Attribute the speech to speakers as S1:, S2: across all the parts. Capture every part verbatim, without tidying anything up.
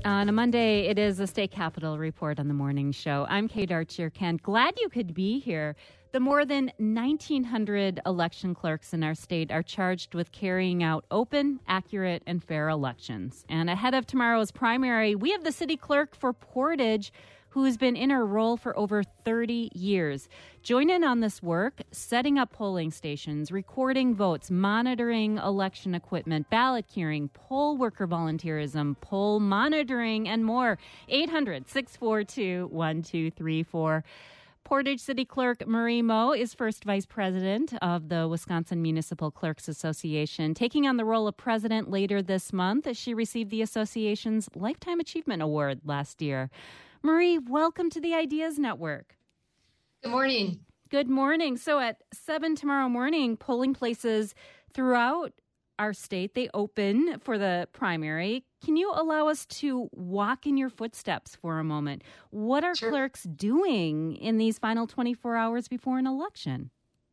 S1: On a Monday, it is a State Capitol Report on the morning show. I'm Kate Archer-Kent. Glad you could be here. The more than nineteen hundred election clerks in our state are charged with carrying out open, accurate, and fair elections. And ahead of tomorrow's primary, we have the city clerk for Portage, who's been in her role for over thirty years. Join in on this work, setting up polling stations, recording votes, monitoring election equipment, ballot curing, poll worker volunteerism, poll monitoring, and more. eight hundred, six four two, one two three four. Portage City Clerk Marie Moe is first vice president of the Wisconsin Municipal Clerks Association. Taking on the role of president later this month, she received the association's Lifetime Achievement Award last year. Marie, welcome to the Ideas Network.
S2: Good morning.
S1: Good morning. So at seven tomorrow morning, polling places throughout our state, they open for the primary. Can you allow us to walk in your footsteps for a moment? What are
S2: Sure.
S1: clerks doing in these final twenty-four hours before an election?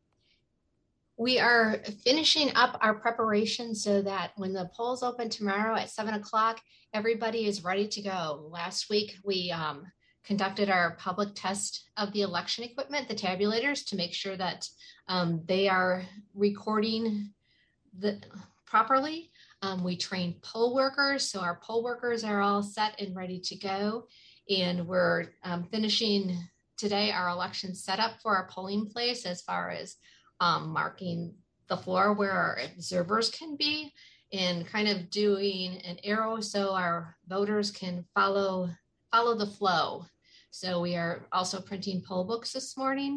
S2: We are finishing up our preparation so that when the polls open tomorrow at seven o'clock, everybody is ready to go. Last week, we um, conducted our public test of the election equipment, the tabulators, to make sure that um, they are recording the properly. Um, we trained poll workers, so our poll workers are all set and ready to go. And we're um, finishing today our election setup for our polling place as far as um, marking the floor where our observers can be and kind of doing an arrow so our voters can follow follow the flow. So we are also printing poll books this morning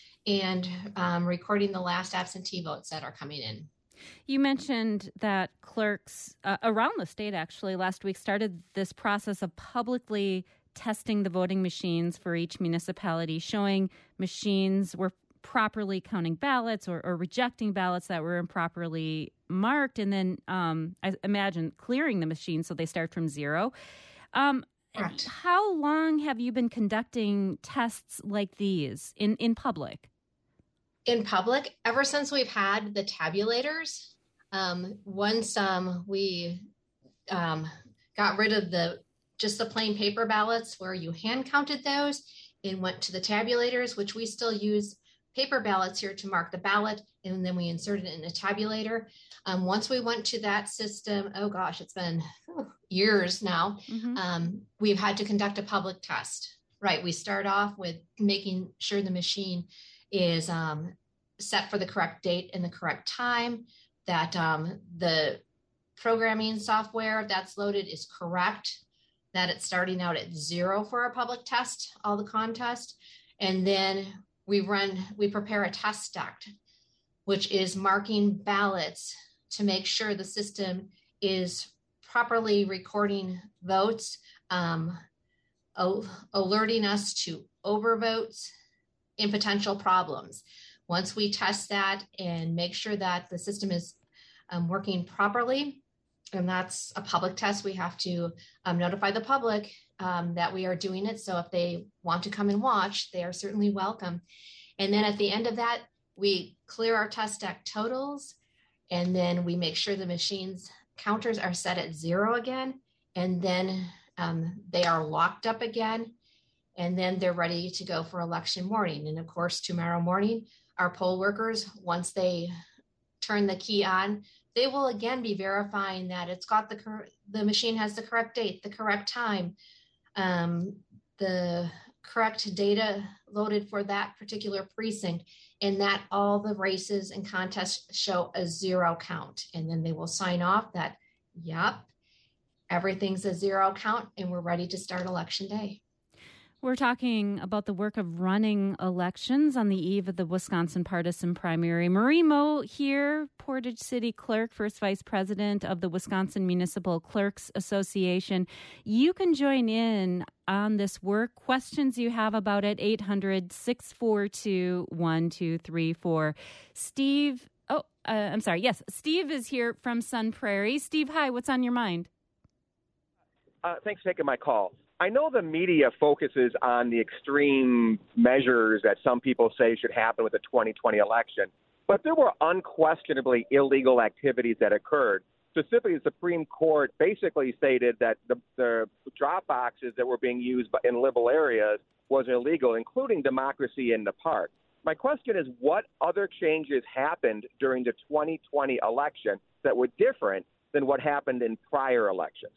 S2: and um, recording the last absentee votes that are coming in.
S1: You mentioned that clerks uh, around the state actually last week started this process of publicly testing the voting machines for each municipality, showing machines were properly counting ballots or, or rejecting ballots that were improperly marked, and then um, I imagine clearing the machine so they start from zero. Um,
S2: Correct.
S1: How long have you been conducting tests like these in, in public?
S2: In public, ever since we've had the tabulators. Um, once um, we um, got rid of the just the plain paper ballots where you hand counted those and went to the tabulators, which we still use paper ballots here to mark the ballot, and then we inserted it in a tabulator. Um, once we went to that system, oh gosh, it's been whew, years now,
S1: Mm-hmm.
S2: um, we've had to conduct a public test. Right, we start off with making sure the machine is um, set for the correct date and the correct time, that um, the programming software that's loaded is correct, that it's starting out at zero for our public test, all the contest. And then we run, we prepare a test stack, which is marking ballots to make sure the system is properly recording votes, um, alerting us to overvotes and potential problems. Once we test that and make sure that the system is um, working properly, and that's a public test, we have to um, notify the public um, that we are doing it. So if they want to come and watch, they are certainly welcome. And then at the end of that, we clear our test deck totals, and then we make sure the machine's counters are set at zero again, and then um, they are locked up again, and then they're ready to go for election morning. And of course, tomorrow morning, our poll workers, once they turn the key on, they will again be verifying that it's got the cor- the machine has the correct date, the correct time, um, the correct data loaded for that particular precinct, and that all the races and contests show a zero count. And then they will sign off that, yep, everything's a zero count, and we're ready to start election day.
S1: We're talking about the work of running elections on the eve of the Wisconsin partisan primary. Marie Moe here, Portage City Clerk, first vice president of the Wisconsin Municipal Clerks Association. You can join in on this work. Questions you have about it, eight hundred, six four two, one two three four. Steve, oh, uh, I'm sorry. Yes, Steve is here from Sun Prairie. Steve, hi, what's on your mind?
S3: Uh, thanks for taking my call. I know the media focuses on the extreme measures that some people say should happen with the twenty twenty election, but there were unquestionably illegal activities that occurred. specifically the Supreme Court basically stated that the, the drop boxes that were being used in liberal areas was illegal, including Democracy in the Park. My question is, what other changes happened during the twenty twenty election that were different than what happened in prior elections?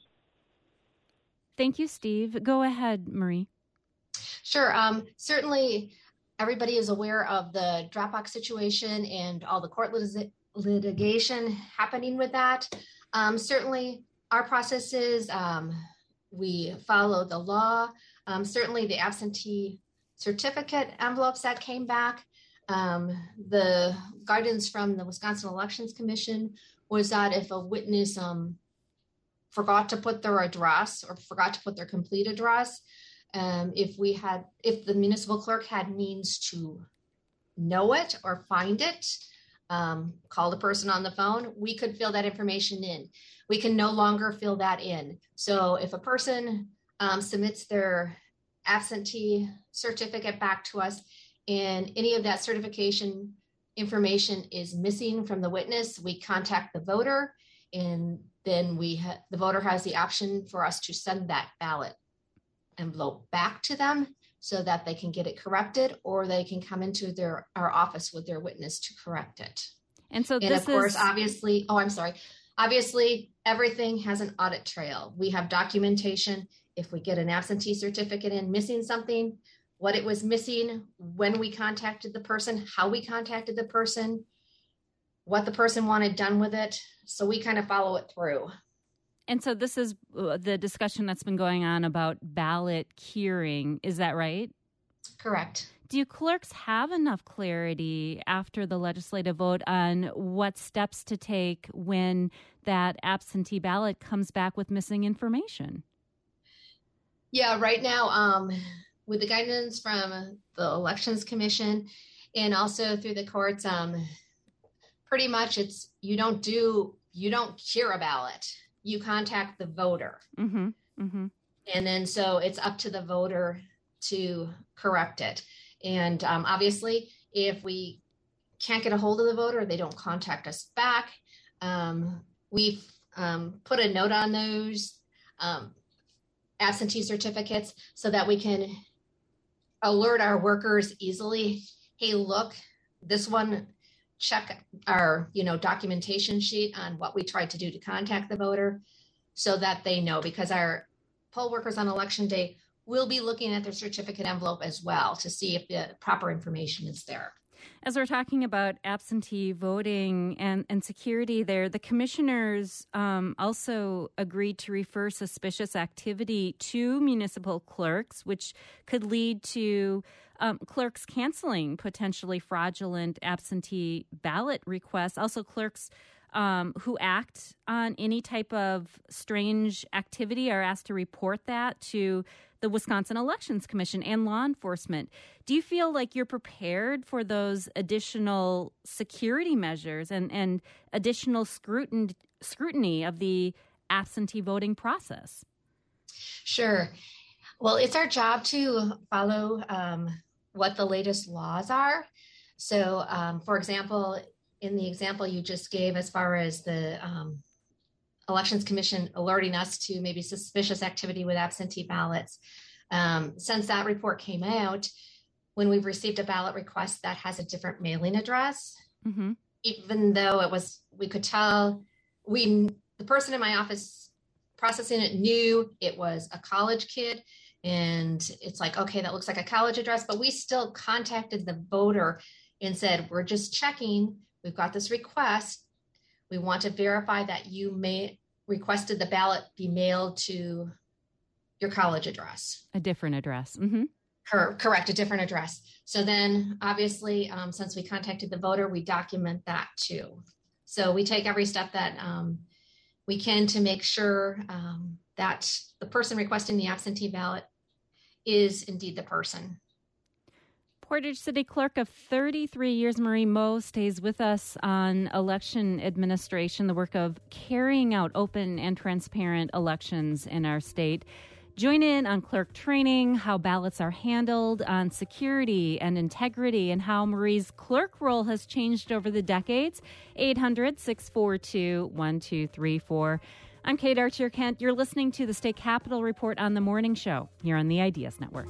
S1: Thank you, Steve. Go ahead, Marie.
S2: Sure. Um, certainly, everybody is aware of the Dropbox situation and all the court lit- litigation happening with that. Um, certainly, our processes, um, we follow the law. Um, certainly, the absentee certificate envelopes that came back, um, the guidance from the Wisconsin Elections Commission was that if a witness um, forgot to put their address or forgot to put their complete address, um, if we had, if the municipal clerk had means to know it or find it, um, call the person on the phone, we could fill that information in. We can no longer fill that in. So if a person um, submits their absentee certificate back to us and any of that certification information is missing from the witness, we contact the voter, and then we ha- the voter has the option for us to send that ballot envelope back to them so that they can get it corrected, or they can come into their our office with their witness to correct it.
S1: And so
S2: and
S1: this
S2: of course,
S1: is...
S2: obviously, oh, I'm sorry. Obviously, everything has an audit trail. We have documentation. If we get an absentee certificate in missing something, what it was missing, when we contacted the person, how we contacted the person, what the person wanted done with it. So we kind of follow it through.
S1: And so this is the discussion that's been going on about ballot curing. Is that right?
S2: Correct.
S1: Do clerks have enough clarity after the legislative vote on what steps to take when that absentee ballot comes back with missing information?
S2: Yeah, right now, um, with the guidance from the Elections Commission and also through the courts, um, pretty much it's you don't do, you don't cure a ballot. You contact the voter.
S1: Mm-hmm, mm-hmm.
S2: And then so it's up to the voter to correct it. And um, obviously, if we can't get a hold of the voter, they don't contact us back. Um, we've um, put a note on those um, absentee certificates so that we can alert our workers easily. Hey, look, this one, check our, you know, documentation sheet on what we tried to do to contact the voter so that they know, because our poll workers on election day will be looking at their certificate envelope as well to see if the proper information is there.
S1: As we're talking about absentee voting and, and security there, the commissioners um, also agreed to refer suspicious activity to municipal clerks, which could lead to um, clerks canceling potentially fraudulent absentee ballot requests. Also, clerks um, who act on any type of strange activity are asked to report that to the Wisconsin Elections Commission and law enforcement. Do you feel like you're prepared for those additional security measures and, and additional scrutin- scrutiny of the absentee voting process?
S2: Sure. Well, it's our job to follow um, what the latest laws are. So, um, for example, in the example you just gave, as far as the um, Elections Commission alerting us to maybe suspicious activity with absentee ballots. Um, since that report came out, when we've received a ballot request that has a different mailing address, mm-hmm. even though it was, we could tell, we the person in my office processing it knew it was a college kid, and it's like, okay, that looks like a college address, but we still contacted the voter and said, we're just checking, we've got this request. We want to verify that you may requested the ballot be mailed to your college address.
S1: A different address. Mm-hmm.
S2: Cor- correct, a different address. So then, obviously, um, since we contacted the voter, we document that too. So we take every step that um, we can to make sure um, that the person requesting the absentee ballot is indeed the person.
S1: Portage City Clerk of thirty-three years, Marie Moe, stays with us on election administration, the work of carrying out open and transparent elections in our state. Join in on clerk training, how ballots are handled, on security and integrity, and how Marie's clerk role has changed over the decades. eight hundred, six four two, one two three four. I'm Kate Archer-Kent. You're listening to the State Capitol Report on the Morning Show here on the Ideas Network.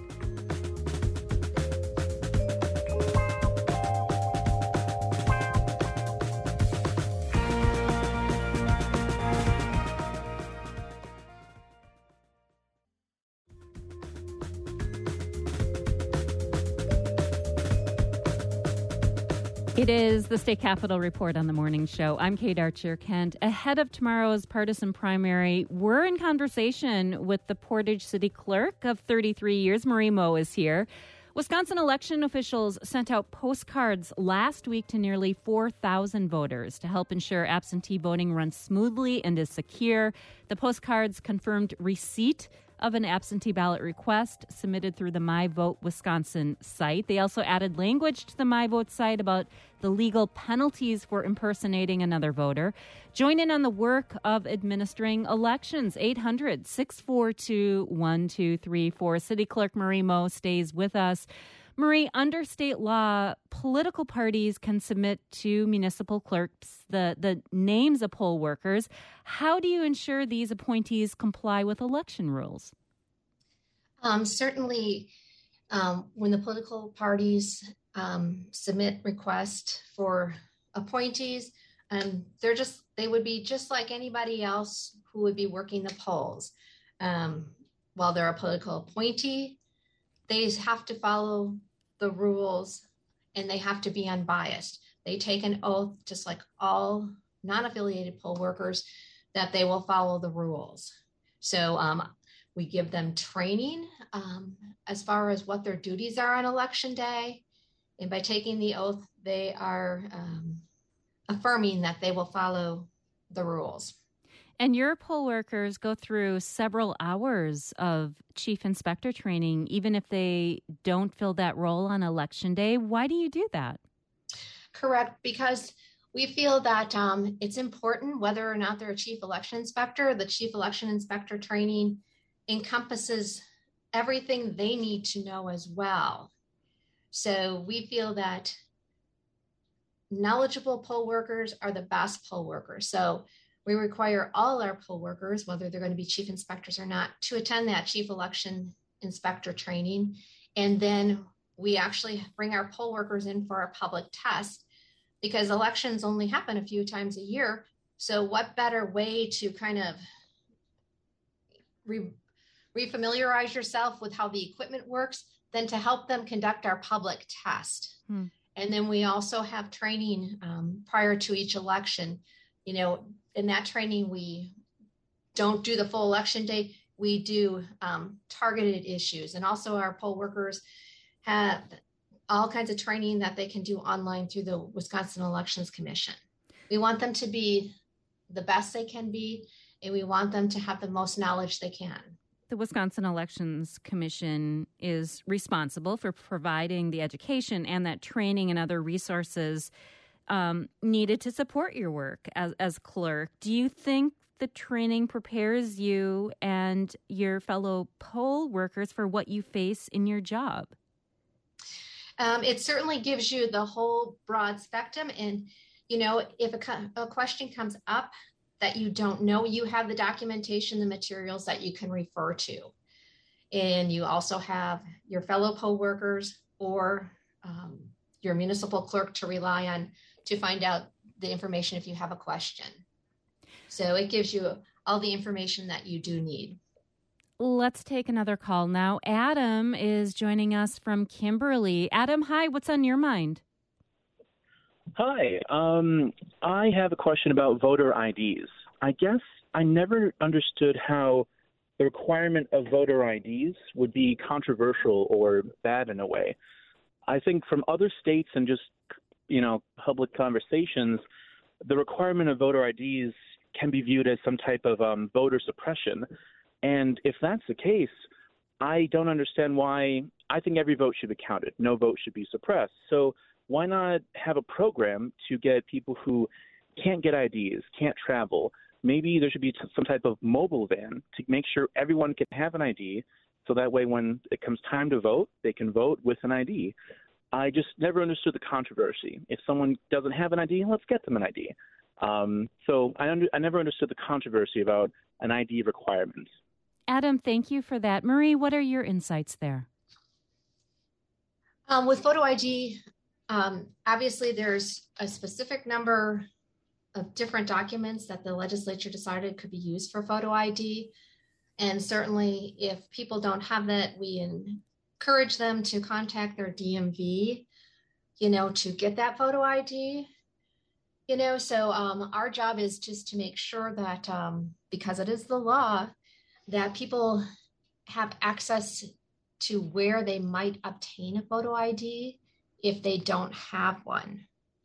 S1: It is the State Capitol Report on the Morning Show. I'm Kate Archer-Kent. Ahead of tomorrow's partisan primary, we're in conversation with the Portage City Clerk of thirty-three years. Marie Moe is here. Wisconsin election officials sent out postcards last week to nearly four thousand voters to help ensure absentee voting runs smoothly and is secure. The postcards confirmed receipt of an absentee ballot request submitted through the My Vote Wisconsin site. They also added language to the My Vote site about the legal penalties for impersonating another voter. Join in on the work of administering elections. eight hundred, six four two, one two three four. City Clerk Marie Moe stays with us. Marie, under state law, political parties can submit to municipal clerks the, the names of poll workers. How do you ensure these appointees comply with election rules?
S2: Um, certainly, um, when the political parties um, submit requests for appointees, um, they're just they would be just like anybody else who would be working the polls. Um, while they're a political appointee, they have to follow the rules and they have to be unbiased. They take an oath, just like all non-affiliated poll workers, that they will follow the rules. So um, we give them training um, as far as what their duties are on election day. And by taking the oath, they are um, affirming that they will follow the rules.
S1: And your poll workers go through several hours of chief inspector training, even if they don't fill that role on election day. Why do you do that?
S2: Correct, because we feel that um, it's important whether or not they're a chief election inspector. The chief election inspector training encompasses everything they need to know as well. So we feel that knowledgeable poll workers are the best poll workers. So we require all our poll workers, whether they're going to be chief inspectors or not, to attend that chief election inspector training. And then we actually bring our poll workers in for our public test, because elections only happen a few times a year. So what better way to kind of re- refamiliarize yourself with how the equipment works than to help them conduct our public test. Hmm. And then we also have training um, prior to each election. You know, in that training, we don't do the full election day. We do um, targeted issues. And also our poll workers have all kinds of training that they can do online through the Wisconsin Elections Commission. We want them to be the best they can be, and we want them to have the most knowledge they can.
S1: The Wisconsin Elections Commission is responsible for providing the education and that training and other resources um, needed to support your work as, as clerk. Do you think the training prepares you and your fellow poll workers for what you face in your job?
S2: Um, it certainly gives you the whole broad spectrum. And, you know, if a, a question comes up that you don't know, you have the documentation, the materials that you can refer to. And you also have your fellow poll workers or um, your municipal clerk to rely on to find out the information if you have a question. So it gives you all the information that you do need.
S1: Let's take another call now. Adam is joining us from Kimberly. Adam, hi, what's on your mind?
S4: Hi, um, I have a question about voter I Ds. I guess I never understood how the requirement of voter I Ds would be controversial or bad in a way. I think from other states and just, you know, public conversations, the requirement of voter I Ds can be viewed as some type of um, voter suppression. And if that's the case, I don't understand why. I think every vote should be counted. No vote should be suppressed. So why not have a program to get people who can't get I Ds, can't travel, maybe there should be t- some type of mobile van to make sure everyone can have an I D, so that way when it comes time to vote, they can vote with an I D. I just never understood the controversy. If someone doesn't have an I D, let's get them an I D. Um, so I, under, I never understood the controversy about an I D requirement.
S1: Adam, thank you for that. Marie, what are your insights there?
S2: Um, with photo I D, um, obviously there's a specific number of different documents that the legislature decided could be used for photo I D. And certainly if people don't have that, we encourage them to contact their D M V, you know, to get that photo I D. You know, so um, our job is just to make sure that, um, because it is the law, that people have access to where they might obtain a photo I D if they don't have one.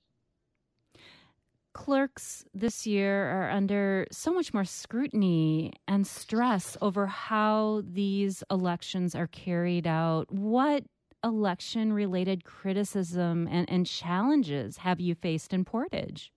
S1: Clerks this year are under so much more scrutiny and stress over how these elections are carried out. What election-related criticism and, and challenges have you faced in Portage?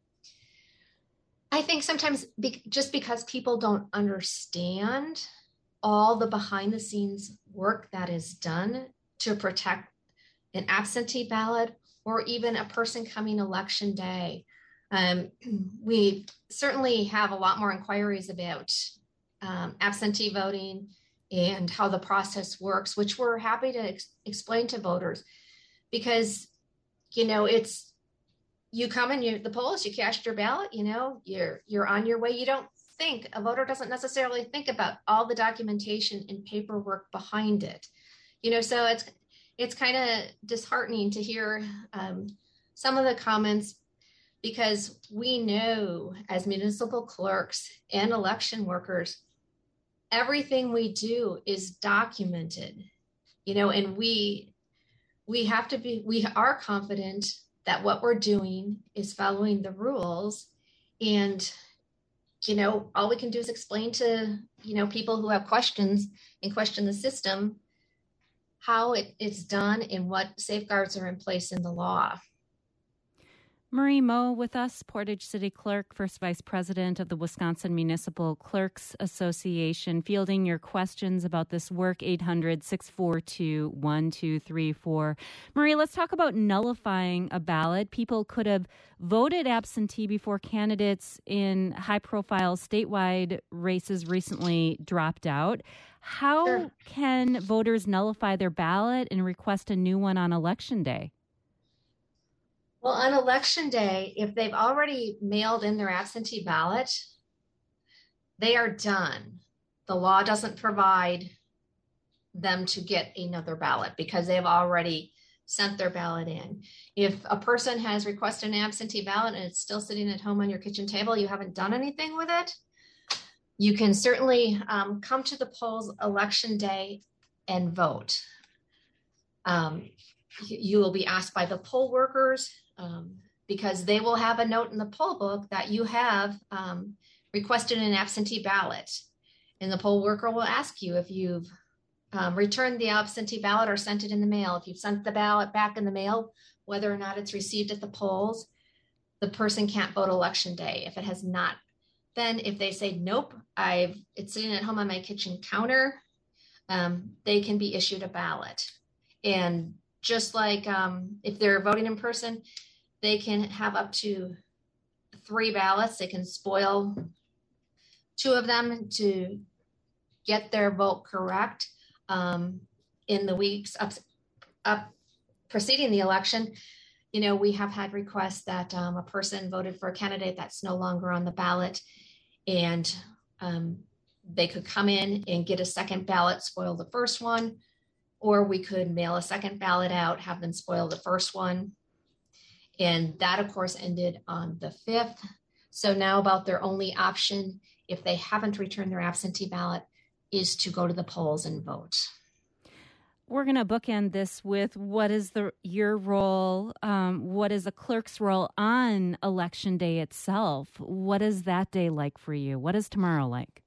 S2: I think sometimes be, just because people don't understand all the behind-the-scenes work that is done to protect an absentee ballot or even a person coming election day. Um, we certainly have a lot more inquiries about um, absentee voting and how the process works, which we're happy to ex- explain to voters because, you know, it's, you come in you, the polls, you cast your ballot, you know, you're, you're on your way. You don't think, a voter doesn't necessarily think about all the documentation and paperwork behind it, you know, so it's, it's kind of disheartening to hear um, some of the comments because we know as municipal clerks and election workers, everything we do is documented, you know, and we, we have to be, we are confident that what we're doing is following the rules. And, you know, all we can do is explain to, you know, people who have questions and question the system, how it, it's done and what safeguards are in place in the law.
S1: Marie Moe with us, Portage City Clerk, First Vice President of the Wisconsin Municipal Clerks Association, fielding your questions about this work, eight hundred, six four two, one two three four. Marie, let's talk about nullifying a ballot. People could have voted absentee before candidates in high-profile statewide races recently dropped out. How sure. can voters nullify their ballot and request a new one on Election Day?
S2: Well, on Election Day, if they've already mailed in their absentee ballot, they are done. The law doesn't provide them to get another ballot because they've already sent their ballot in. If a person has requested an absentee ballot and it's still sitting at home on your kitchen table, you haven't done anything with it, you can certainly um, come to the polls Election Day and vote. Um, you will be asked by the poll workers um, because they will have a note in the poll book that you have um, requested an absentee ballot. And the poll worker will ask you if you've um, returned the absentee ballot or sent it in the mail. If you've sent the ballot back in the mail, whether or not it's received at the polls, the person can't vote Election Day. If it has not, then if they say, nope, I've it's sitting at home on my kitchen counter, um, they can be issued a ballot. And just like um, if they're voting in person, they can have up to three ballots. They can spoil two of them to get their vote correct um, in the weeks up, up preceding the election. You know, we have had requests that um, a person voted for a candidate that's no longer on the ballot, and um, they could come in and get a second ballot, spoil the first one, or we could mail a second ballot out, have them spoil the first one. And that, of course, ended on the fifth. So now about their only option, if they haven't returned their absentee ballot, is to go to the polls and vote.
S1: We're going to bookend this with what is the your role, um, what is the clerk's role on Election Day itself? What is that day like for you? What is tomorrow like?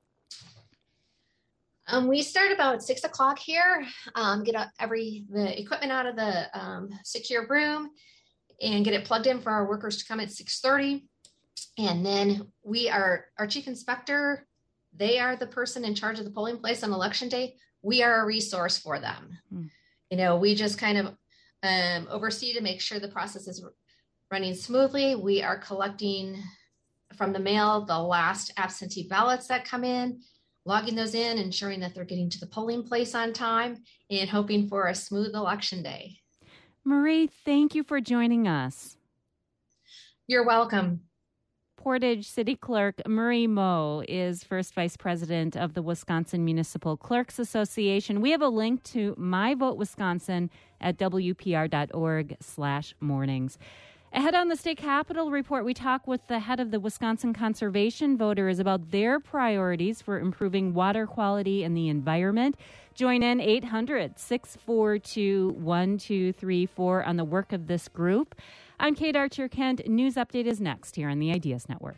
S2: Um, we start about six o'clock here, um, get every the equipment out of the um, secure room and get it plugged in for our workers to come at six thirty. And then we are, our chief inspector, they are the person in charge of the polling place on election day. We are a resource for them. Mm. You know, we just kind of um, oversee to make sure the process is running smoothly. We are collecting from the mail the last absentee ballots that come in, logging those in, ensuring that they're getting to the polling place on time, and hoping for a smooth election day.
S1: Marie, thank you for joining us.
S2: You're welcome.
S1: Portage City Clerk Marie Moe is first vice president of the Wisconsin Municipal Clerks Association. We have a link to My Vote Wisconsin at W P R dot org slash mornings. Ahead on the State Capitol Report, we talk with the head of the Wisconsin Conservation Voters about their priorities for improving water quality and the environment. Join in eight hundred, six four two, one two three four on the work of this group. I'm Kate Archer-Kent. News Update is next here on the Ideas Network.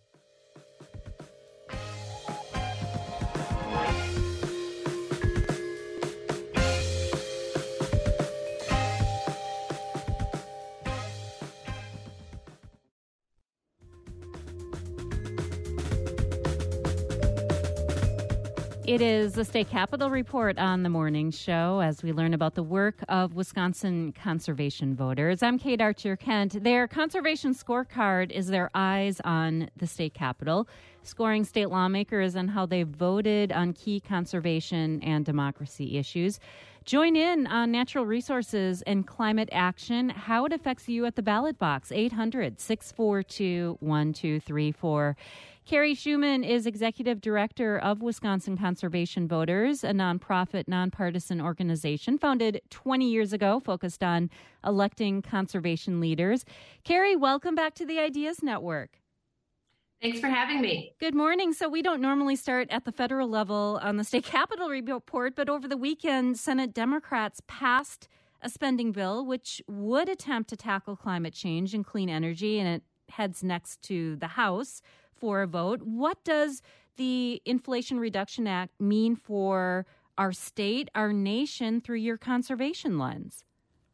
S1: It is the State Capitol Report on the morning show as we learn about the work of Wisconsin conservation voters. I'm Kate Archer-Kent. Their conservation scorecard is their eyes on the state capitol, scoring state lawmakers on how they voted on key conservation and democracy issues. Join in on natural resources and climate action, how it affects you at the ballot box, eight hundred, six four two, one two three four. Carrie Schumann is executive director of Wisconsin Conservation Voters, a nonprofit, nonpartisan organization founded twenty years ago, focused on electing conservation leaders. Carrie, welcome back to the Ideas Network.
S5: Thanks for having me.
S1: Good morning. So we don't normally start at the federal level on the State Capitol Report, but over the weekend, Senate Democrats passed a spending bill which would attempt to tackle climate change and clean energy, and it heads next to the House for a vote. What does the Inflation Reduction Act mean for our state, our nation, through your conservation lens?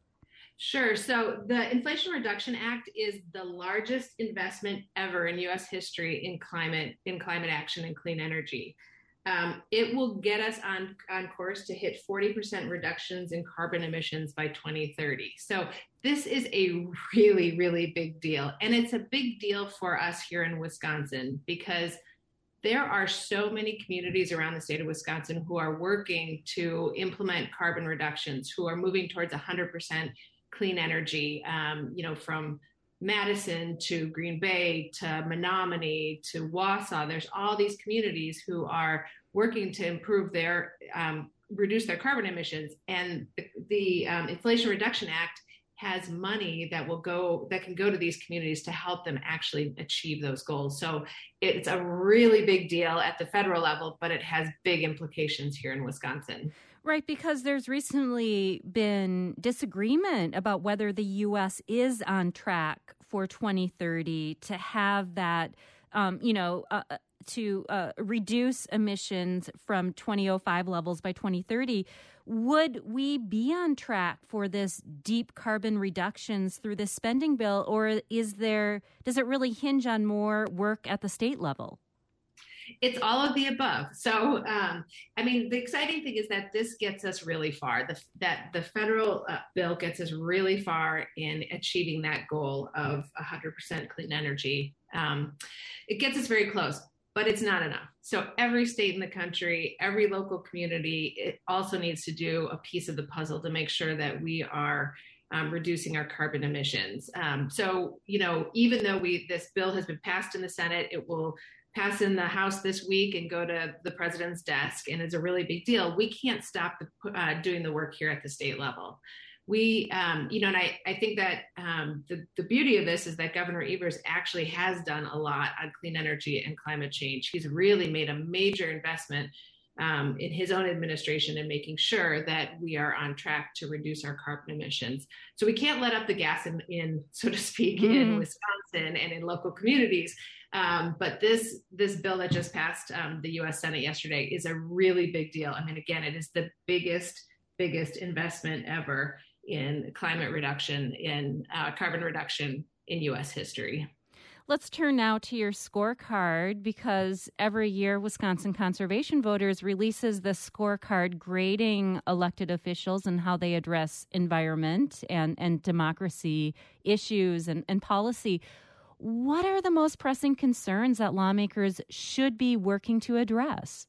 S5: Sure. So the Inflation Reduction Act is the largest investment ever in U S history in climate, in climate action and clean energy. Um, it will get us on, on course to hit forty percent reductions in carbon emissions by twenty thirty. So this is a really, really big deal. And it's a big deal for us here in Wisconsin because there are so many communities around the state of Wisconsin who are working to implement carbon reductions, who are moving towards one hundred percent clean energy, um, you know, from Madison to Green Bay to Menominee to Wausau. There's all these communities who are working to improve their, um, reduce their carbon emissions. And the, the um, Inflation Reduction Act has money that will go, that can go to these communities to help them actually achieve those goals. So it's a really big deal at the federal level, but it has big implications here in Wisconsin.
S1: Right, because there's recently been disagreement about whether the U S is on track for twenty thirty to have that, um, you know, uh, to uh, reduce emissions from twenty oh five levels by twenty thirty. Would we be on track for this deep carbon reductions through this spending bill, or is there, does it really hinge on more work at the state level?
S5: It's all of the above. So, um, I mean, the exciting thing is that this gets us really far, the, that the federal uh, bill gets us really far in achieving that goal of one hundred percent clean energy. Um, it gets us very close, but it's not enough. So every state in the country, every local community, it also needs to do a piece of the puzzle to make sure that we are um, reducing our carbon emissions. Um, so, you know, even though we this bill has been passed in the Senate, it will pass in the House this week and go to the president's desk, and it's a really big deal. We can't stop the, uh, doing the work here at the state level. We, um, you know, and I, I think that um, the, the beauty of this is that Governor Evers actually has done a lot on clean energy and climate change. He's really made a major investment um, in his own administration in making sure that we are on track to reduce our carbon emissions. So we can't let up the gas in, in so to speak, mm-hmm. in Wisconsin and in local communities. Um, but this this bill that just passed um, the U S Senate yesterday is a really big deal. I mean, again, it is the biggest, biggest investment ever in climate reduction, in uh, carbon reduction in U S history.
S1: Let's turn now to your scorecard, because every year Wisconsin Conservation Voters releases the scorecard grading elected officials and how they address environment and, and democracy issues and, and policy. What are the most pressing concerns that lawmakers should be working to address?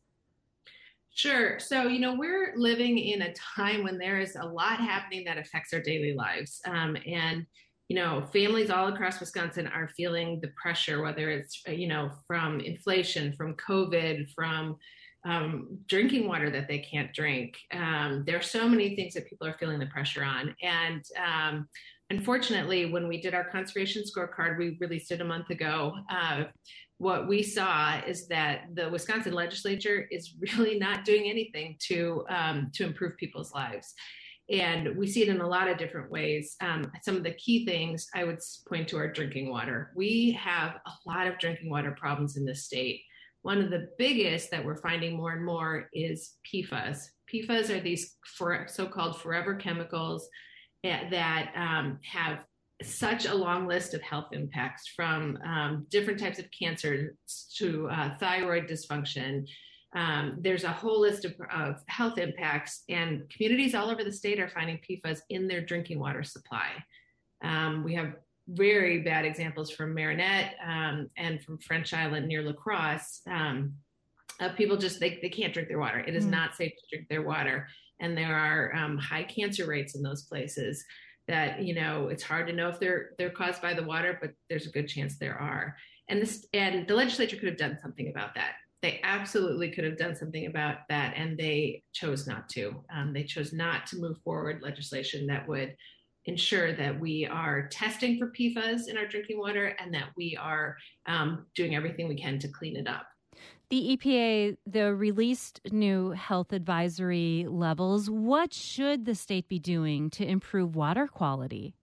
S5: Sure. So, you know, we're living in a time when there is a lot happening that affects our daily lives. Um, and You know, families all across Wisconsin are feeling the pressure, whether it's, you know, from inflation, from COVID, from um, drinking water that they can't drink. Um, there are so many things that people are feeling the pressure on. And um, unfortunately, when we did our conservation scorecard, we released it a month ago. Uh, what we saw is that the Wisconsin legislature is really not doing anything to um, to improve people's lives. And we see it in a lot of different ways. Um, some of the key things I would point to are drinking water. We have a lot of drinking water problems in this state. One of the biggest that we're finding more and more is P FAS. P FAS are these for, so-called forever chemicals that, that um, have such a long list of health impacts, from um, different types of cancer to uh, thyroid dysfunction. Um, there's a whole list of, of health impacts, and communities all over the state are finding P FAS in their drinking water supply. Um, we have very bad examples from Marinette um, and from French Island near La Crosse um, of people just, they, they can't drink their water. It is mm. not safe to drink their water. And there are um, high cancer rates in those places that, you know, it's hard to know if they're they're caused by the water, but there's a good chance there are. And this and the legislature could have done something about that. They absolutely could have done something about that, and they chose not to. Um, they chose not to move forward legislation that would ensure that we are testing for P FAS in our drinking water and that we are um, doing everything we can to clean it up.
S1: The E P A, the released new health advisory levels. What should the state be doing to improve water quality?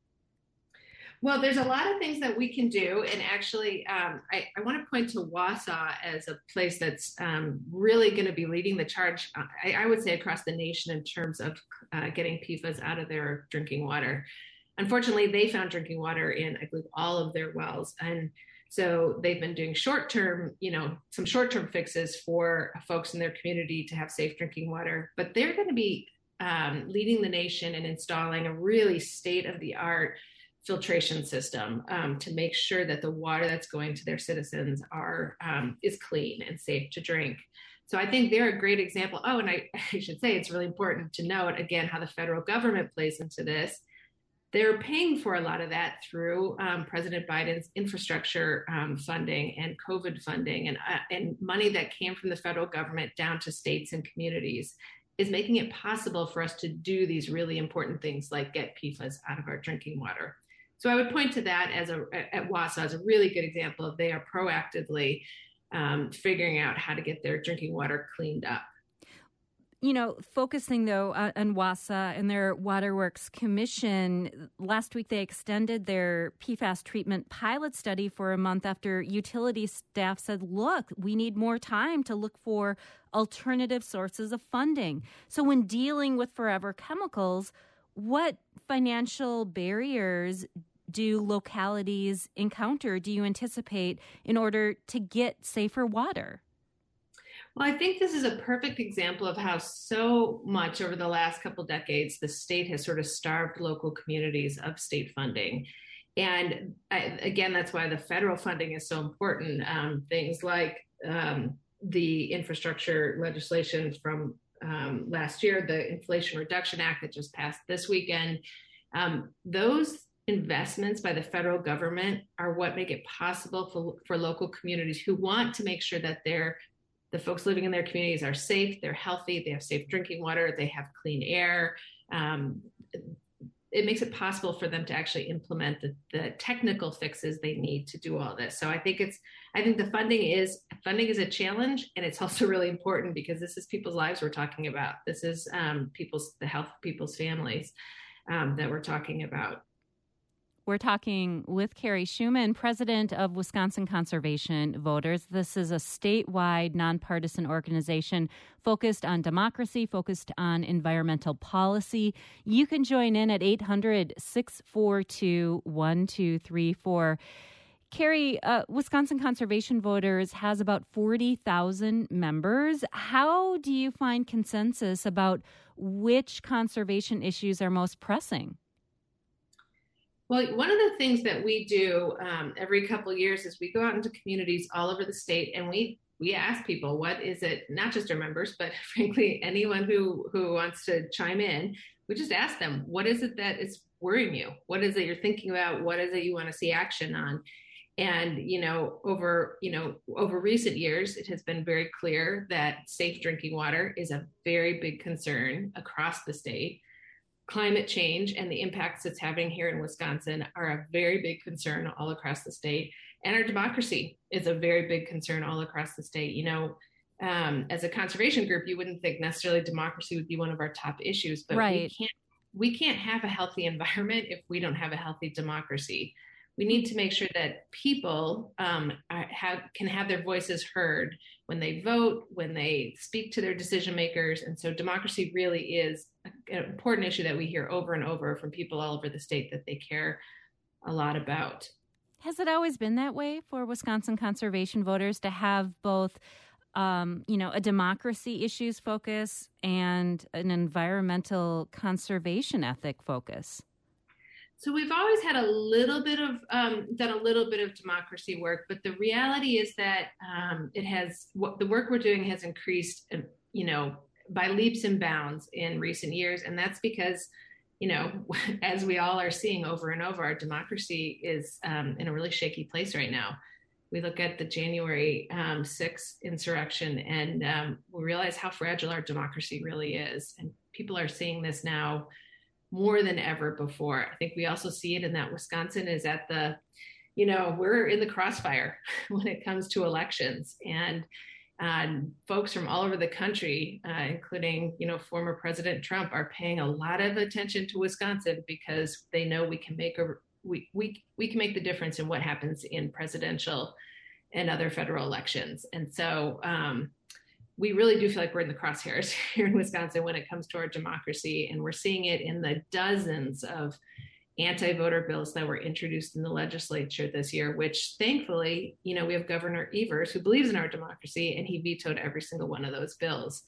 S5: Well, there's a lot of things that we can do. And actually, um, I, I want to point to Wausau as a place that's um, really going to be leading the charge, I, I would say, across the nation in terms of uh, getting P FAS out of their drinking water. Unfortunately, they found drinking water in, I believe, all of their wells. And so they've been doing short-term, you know, some short-term fixes for folks in their community to have safe drinking water. But they're going to be um, leading the nation and installing a really state-of-the-art filtration system um, to make sure that the water that's going to their citizens are um, is clean and safe to drink. So I think they're a great example. Oh, and I, I should say it's really important to note, again, how the federal government plays into this. They're paying for a lot of that through um, President Biden's infrastructure um, funding and COVID funding and, uh, and money that came from the federal government down to states and communities is making it possible for us to do these really important things like get P FAS out of our drinking water. So I would point to that as a, at Wausau as a really good example of they are proactively um, figuring out how to get their drinking water cleaned up.
S1: You know, focusing, though, uh, on Wausau and their Waterworks Commission, last week they extended their P FAS treatment pilot study for a month after utility staff said, look, we need more time to look for alternative sources of funding. So when dealing with forever chemicals, what financial barriers do localities encounter, do you anticipate, in order to get safer water?
S5: Well, I think this is a perfect example of how so much over the last couple decades, the state has sort of starved local communities of state funding. And I, again, that's why the federal funding is so important. Um, things like um, the infrastructure legislation from um, last year, the Inflation Reduction Act that just passed this weekend, um, those investments by the federal government are what make it possible for, for local communities who want to make sure that they're the folks living in their communities are safe, they're healthy, they have safe drinking water, they have clean air. Um, it makes it possible for them to actually implement the, the technical fixes they need to do all this. So I think it's, I think the funding is, funding is a challenge, and it's also really important because this is people's lives we're talking about. This is um, people's, the health of people's families um, that we're talking about.
S1: We're talking with Carrie Schuman, president of Wisconsin Conservation Voters. This is a statewide nonpartisan organization focused on democracy, focused on environmental policy. You can join in at eight hundred, six four two, one two three four. Carrie, uh, Wisconsin Conservation Voters has about forty thousand members. How do you find consensus about which conservation issues are most pressing?
S5: Well, one of the things that we do um, every couple of years is we go out into communities all over the state and we we ask people, what is it, not just our members, but frankly, anyone who, who wants to chime in, we just ask them, what is it that is worrying you? What is it you're thinking about? What is it you want to see action on? And, you know, over, you know, over recent years, it has been very clear that safe drinking water is a very big concern across the state. Climate change and the impacts it's having here in Wisconsin are a very big concern all across the state. And our democracy is a very big concern all across the state. You know, um, as a conservation group, you wouldn't think necessarily democracy would be one of our top issues, but
S1: right.
S5: we can't we can't have a healthy environment if we don't have a healthy democracy. We need to make sure that people um, are, have, can have their voices heard when they vote, when they speak to their decision makers. And so democracy really is an important issue that we hear over and over from people all over the state that they care a lot about.
S1: Has it always been that way for Wisconsin conservation voters to have both, um, you know, a democracy issues focus and an environmental conservation ethic focus?
S5: So we've always had a little bit of, um, done a little bit of democracy work, but the reality is that um, it has, what the work we're doing has increased, you know, by leaps and bounds in recent years. And that's because, you know, as we all are seeing over and over, our democracy is um, in a really shaky place right now. We look at the January um, sixth insurrection and um, we realize how fragile our democracy really is. And people are seeing this now more than ever before. I think we also see it in that Wisconsin is at the, you know, we're in the crossfire when it comes to elections. And um, folks from all over the country, uh, including, you know, former President Trump, are paying a lot of attention to Wisconsin because they know we can make a we we we can make the difference in what happens in presidential and other federal elections. And so um, we really do feel like we're in the crosshairs here in Wisconsin when it comes to our democracy. And we're seeing it in the dozens of anti-voter bills that were introduced in the legislature this year, which thankfully, you know, we have Governor Evers who believes in our democracy and he vetoed every single one of those bills.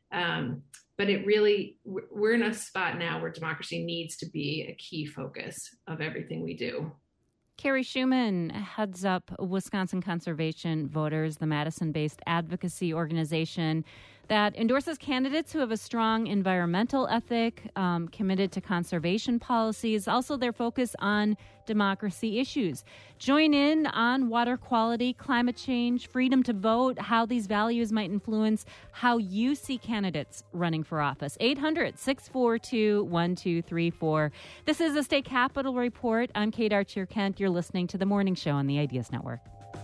S5: Um, but it really, we're in a spot now where democracy needs to be a key focus of everything we do.
S1: Carrie Schumann heads up Wisconsin Conservation Voters, the Madison-based advocacy organization that endorses candidates who have a strong environmental ethic, um, committed to conservation policies, also their focus on democracy issues. Join in on water quality, climate change, freedom to vote, how these values might influence how you see candidates running for office. eight hundred, six four two, one two three four. This is the State Capitol Report. I'm Kate Archer-Kent. You're listening to The Morning Show on the Ideas Network.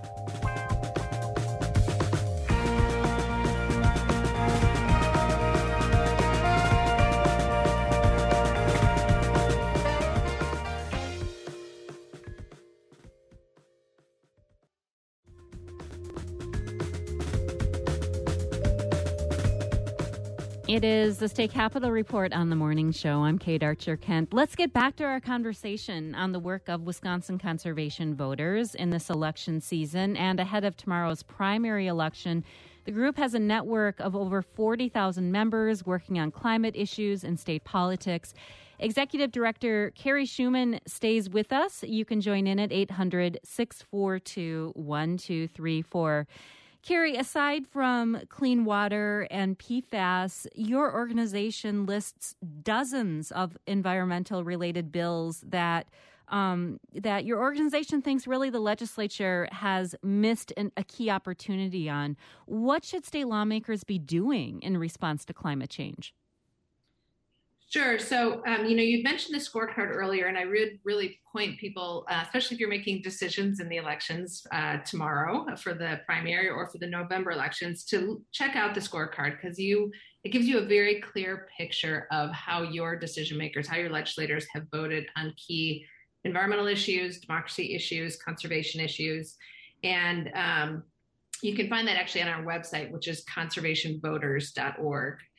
S1: It is the State Capitol Report on the Morning Show. I'm Kate Archer-Kent. Let's get back to our conversation on the work of Wisconsin conservation voters in this election season and ahead of tomorrow's primary election. The group has a network of over forty thousand members working on climate issues and state politics. Executive Director Carrie Schumann stays with us. You can join in at eight hundred, six four two, one two three four. Carrie, aside from clean water and P FAS, your organization lists dozens of environmental-related bills that um, that your organization thinks really the legislature has missed an, a key opportunity on. What should state lawmakers be doing in response to climate change?
S5: Sure. So, um, you know, you mentioned the scorecard earlier, and I would really point people, uh, especially if you're making decisions in the elections uh, tomorrow for the primary or for the November elections, to check out the scorecard because you it gives you a very clear picture of how your decision makers, how your legislators have voted on key environmental issues, democracy issues, conservation issues. And um, you can find that actually on our website, which is conservation voters dot org.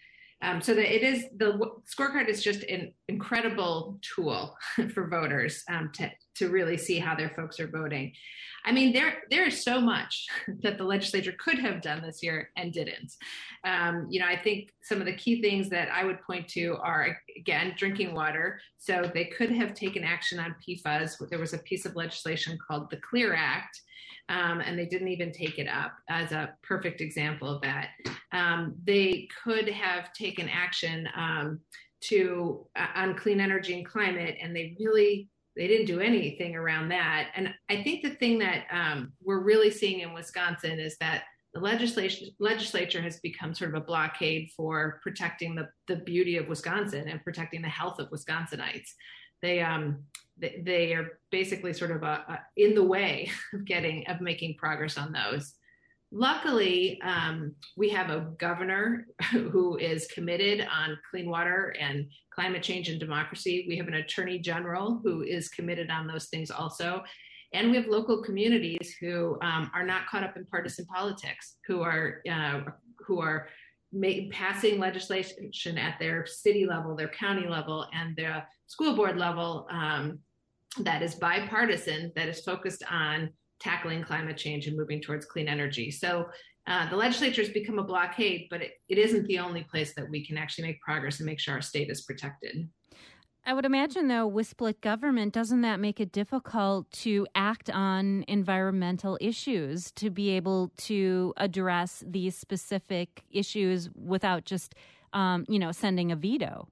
S5: Um, so that it is, the scorecard is just an incredible tool for voters um, to, to really see how their folks are voting. I mean, there there is so much that the legislature could have done this year and didn't. Um, you know, I think some of the key things that I would point to are, again, drinking water. So they could have taken action on P FAS. There was a piece of legislation called the CLEAR Act, um, and they didn't even take it up as a perfect example of that. Um, they could have taken action um, to uh, on clean energy and climate, and they really They didn't do anything around that. And I think the thing that um, we're really seeing in Wisconsin is that the legislation, legislature has become sort of a blockade for protecting the, the beauty of Wisconsin and protecting the health of Wisconsinites. They um, they, they are basically sort of a, a, in the way of getting of making progress on those. Luckily, um, we have a governor who is committed on clean water and climate change and democracy. We have an attorney general who is committed on those things also. And we have local communities who um, are not caught up in partisan politics, who are uh, who are make, passing legislation at their city level, their county level, and their school board level um, that is bipartisan, that is focused on tackling climate change and moving towards clean energy. So uh, the legislature has become a blockade, but it, it isn't the only place that we can actually make progress and make sure our state is protected.
S1: I would imagine, though, with split government, doesn't that make it difficult to act on environmental issues, to be able to address these specific issues without just, um, you know, sending a veto?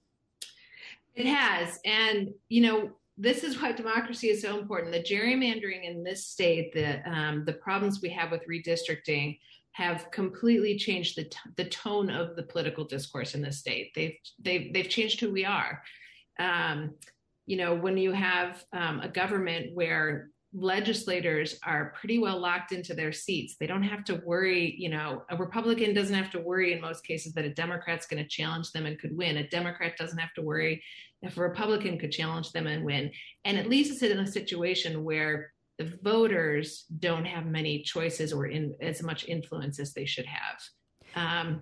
S5: It has. And, you know, this is why democracy is so important. The gerrymandering in this state, the um, the problems we have with redistricting have completely changed the t- the tone of the political discourse in this state. They've they've they've changed who we are. Um, you know, when you have um, a government where legislators are pretty well locked into their seats, they don't have to worry. You know, a Republican doesn't have to worry in most cases that a Democrat's going to challenge them and could win. A Democrat doesn't have to worry if a Republican could challenge them and win. And at least it's in a situation where the voters don't have many choices or in as much influence as they should have. Um,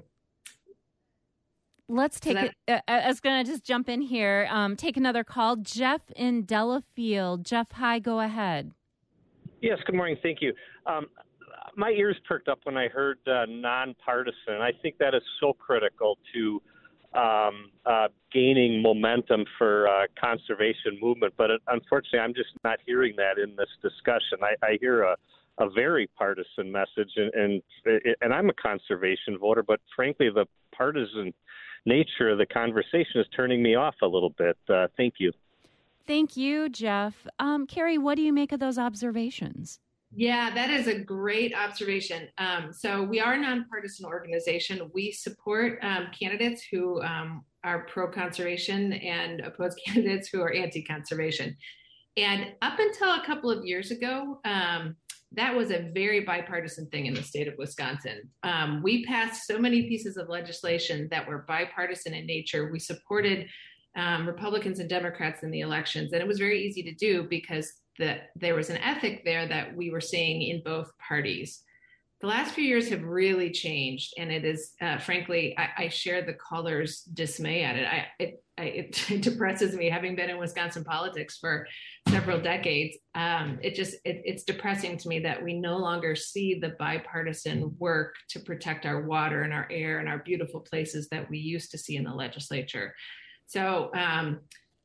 S1: Let's take so that, it. Uh, I was going to just jump in here, um, take another call. Jeff in Delafield. Jeff, hi, go ahead.
S6: Yes, good morning. Thank you. Um, my ears perked up when I heard uh, nonpartisan. I think that is so critical to um, uh, gaining momentum for uh, conservation movement. But it, unfortunately, I'm just not hearing that in this discussion. I, I hear a, a very partisan message, and, and and I'm a conservation voter, but frankly, the partisan nature of the conversation is turning me off a little bit. Uh, thank you.
S1: Thank you, Jeff. Um, Carrie, what do you make of those observations?
S5: Yeah, that is a great observation. Um, so we are a nonpartisan organization. We support um, candidates who um, are pro-conservation and oppose candidates who are anti-conservation. And up until a couple of years ago, um, that was a very bipartisan thing in the state of Wisconsin. Um, we passed so many pieces of legislation that were bipartisan in nature. We supported um, Republicans and Democrats in the elections, and it was very easy to do because the, there was an ethic there that we were seeing in both parties. The last few years have really changed, and it is, uh, frankly, I, I share the caller's dismay at it. I, it, I, it depresses me, having been in Wisconsin politics for several decades. Um, it just, it, it's depressing to me that we no longer see the bipartisan work to protect our water and our air and our beautiful places that we used to see in the legislature. So um,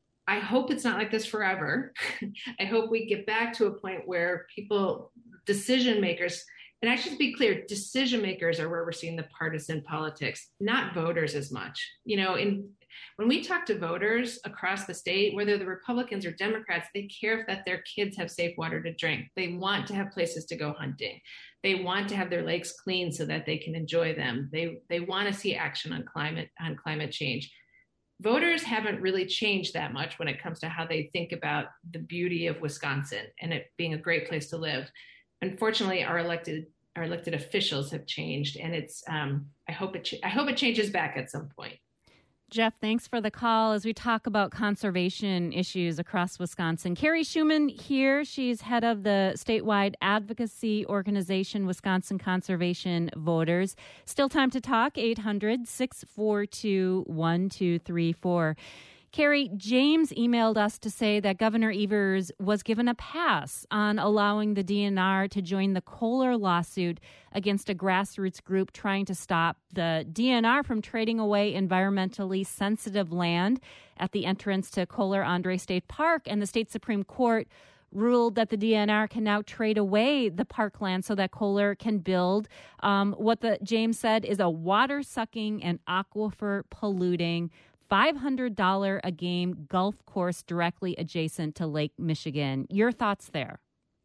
S5: I hope it's not like this forever. I hope we get back to a point where people, decision makers, and I should be clear, decision makers are where we're seeing the partisan politics, not voters as much. You know, in when we talk to voters across the state, whether the Republicans or Democrats, they care that their kids have safe water to drink. They want to have places to go hunting. They want to have their lakes clean so that they can enjoy them. They they want to see action on climate on climate change. Voters haven't really changed that much when it comes to how they think about the beauty of Wisconsin and it being a great place to live. Unfortunately, our elected our elected officials have changed, and it's. Um, I hope it. Ch- I hope it changes back at some point.
S1: Jeff, thanks for the call as we talk about conservation issues across Wisconsin. Carrie Schumann here. She's head of the statewide advocacy organization, Wisconsin Conservation Voters. Still time to talk, eight hundred, six four two, one two three four. Carrie, James emailed us to say that Governor Evers was given a pass on allowing the D N R to join the Kohler lawsuit against a grassroots group trying to stop the D N R from trading away environmentally sensitive land at the entrance to Kohler-Andre State Park. And the state Supreme Court ruled that the D N R can now trade away the parkland so that Kohler can build um, what the James said is a water-sucking and aquifer-polluting five hundred dollars a game golf course directly adjacent to Lake Michigan. Your thoughts there?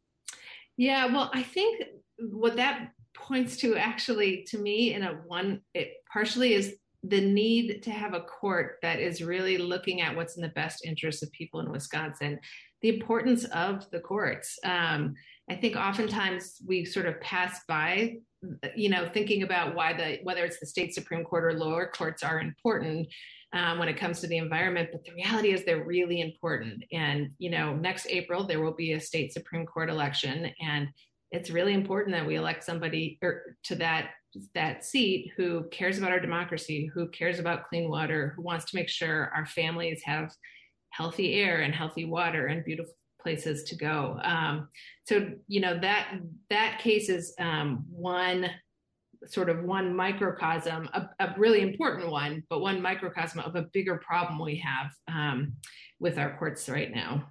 S5: Yeah, well, I think what that points to actually, to me, in a one, it partially is the need to have a court that is really looking at what's in the best interest of people in Wisconsin, the importance of the courts. Um, I think oftentimes we sort of pass by, you know, thinking about why the, whether it's the state Supreme Court or lower courts are important um, when it comes to the environment. But the reality is they're really important. And, you know, next April, there will be a state Supreme Court election. And it's really important that we elect somebody or to that that seat who cares about our democracy, who cares about clean water, who wants to make sure our families have healthy air and healthy water and beautiful places to go. Um, so, you know, that that case is um, one sort of one microcosm, a, a really important one, but one microcosm of a bigger problem we have um, with our courts right now.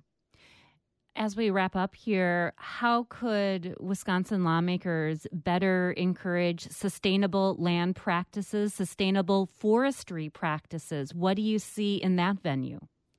S1: As we wrap up here, how could Wisconsin lawmakers better encourage sustainable land practices, sustainable forestry practices? What do you see in that venue?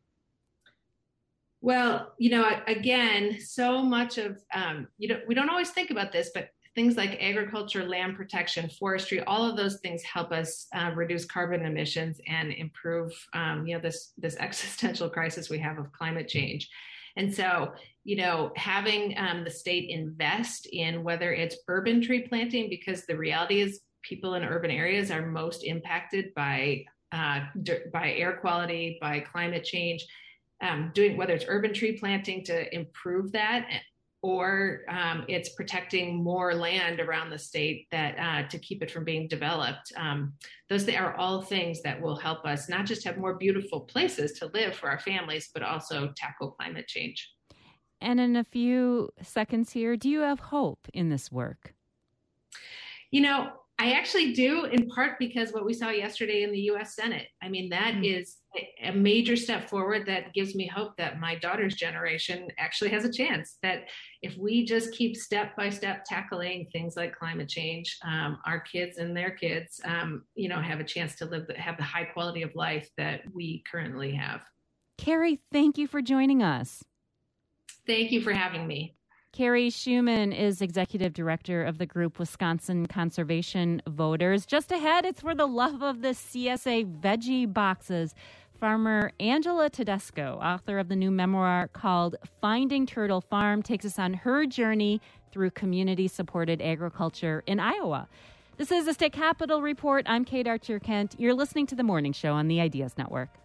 S5: Well, you know, again, so much of, um, you know, we don't always think about this, but things like agriculture, land protection, forestry, all of those things help us uh, reduce carbon emissions and improve, um, you know, this, this existential crisis we have of climate change. And so, you know, having um, the state invest in whether it's urban tree planting, because the reality is people in urban areas are most impacted by uh, by air quality, by climate change, um, doing whether it's urban tree planting to improve that, or um, it's protecting more land around the state that uh, to keep it from being developed. Um, those are all things that will help us not just have more beautiful places to live for our families, but also tackle climate change.
S1: And in a few seconds here, do you have hope in this work?
S5: You know, I actually do, in part because what we saw yesterday in the U S Senate. I mean, that mm-hmm. is a major step forward that gives me hope that my daughter's generation actually has a chance, that if we just keep step by step tackling things like climate change, um, our kids and their kids, um, you know, have a chance to live, have the high quality of life that we currently have.
S1: Carrie, thank you for joining us.
S5: Thank you for having me.
S1: Carrie Schumann is executive director of the group Wisconsin Conservation Voters. Just ahead, it's for the love of the C S A veggie boxes. Farmer Angela Tedesco, author of the new memoir called Finding Turtle Farm, takes us on her journey through community-supported agriculture in Iowa. This is the State Capitol Report. I'm Kate Archer-Kent. You're listening to The Morning Show on the Ideas Network.